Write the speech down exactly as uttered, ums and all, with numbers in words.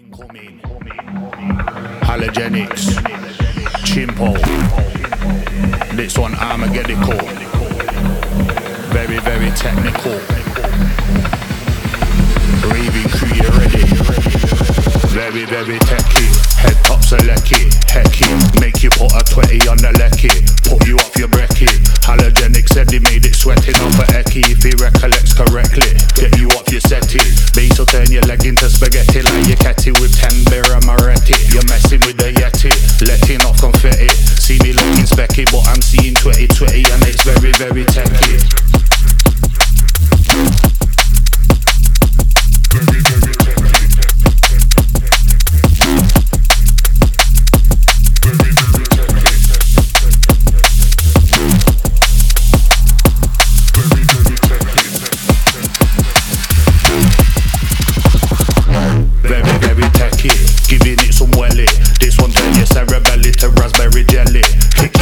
Halogenics, Chimpo. This one Armageddon. Very, very technical. Raving crew, you ready? Very, very techy. Head top selecty, hecky. Make you put a twenty on the lecky. Put you off your brekkie. Halogenic said he made it sweating off a ecky. If he recollects correctly, get you off your settee. Base will turn your leg into spaghetti like your catty with ten beer and Moretti. You're messing with the Yeti, letting off confetti. See me looking specky, but I'm seeing twenty twenty and it's very, very techy. Giving it some welly. This one turn your cerebelly to raspberry jelly. Kick